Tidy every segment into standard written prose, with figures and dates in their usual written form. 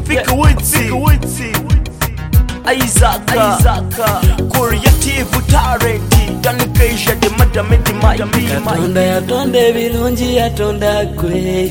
Fika Witsi Isaac creative talent Danikesha de madame de Katonda yatonda ebirungi yatonda gwe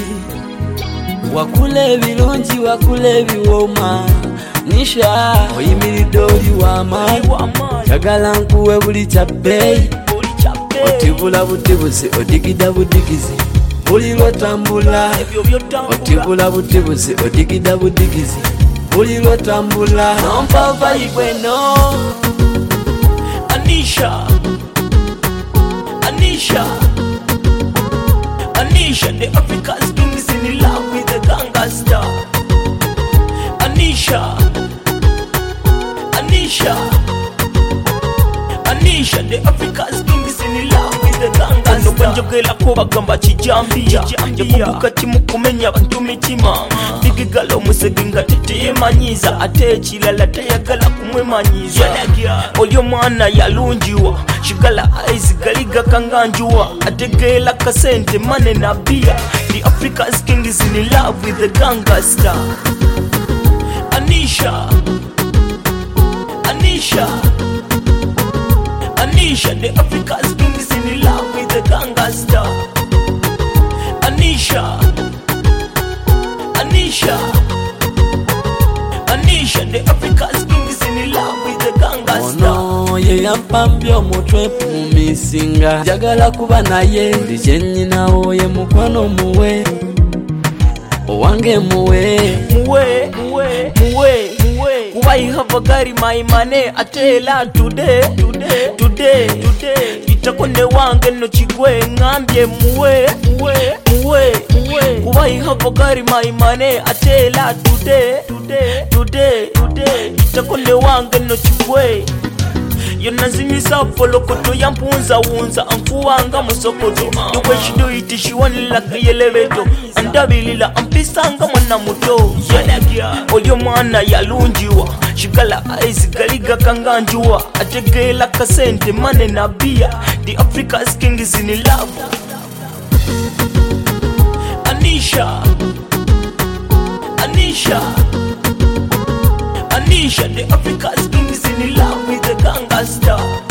wakule ebirungi wakule ebiwooma Nisha oyimiridde oli w'amaanyi njagala nkuwe buli kyabbeeyi otibula butibuzi odigida budigizi buli lw'otambula otibula butibuzi odigida budigizi buli lw'otambula nompava igweno Anisha, the Africa's king is in love with the gangster. Anisha, the Africa's king is in love with the gangster. No banjogela ko bagamba kijambia, yakubuka kimukumenya bantu mitima. Bigigalo museginga tete manyiza, ate ekilala tayagala kumwemanyiza. Oyo mwana yalungiwa, shigala eyes galiga kanganjuwa, ategela kasente mane na bia. The Africa's king is in love with the gangster. Anisha, the Africa's king is in love with the gangster. Anisha, the Africa's king is in love with the gangster. Ono ye yampambye omutwe mumisinga njagala kuba naye ndi kyennyinawo ye mukwano muwe owange muwe kuba you have a gari my money atela today itakone wange no chigwe ngambye muwe kuba you have a gari my money atela today itakone wange no chigwe Yona zimisa polokoto yampunza wunza ankuwanga musokoto The way she do it she want like a elevator Andabilila ampisanga mwana muto Oyo mwana yalungiwa Shigala eyes galiga kanganjuwa Ategela kasente mane na bia The Africa's king is in love Anisha, the Africa's king is in love with the gangster.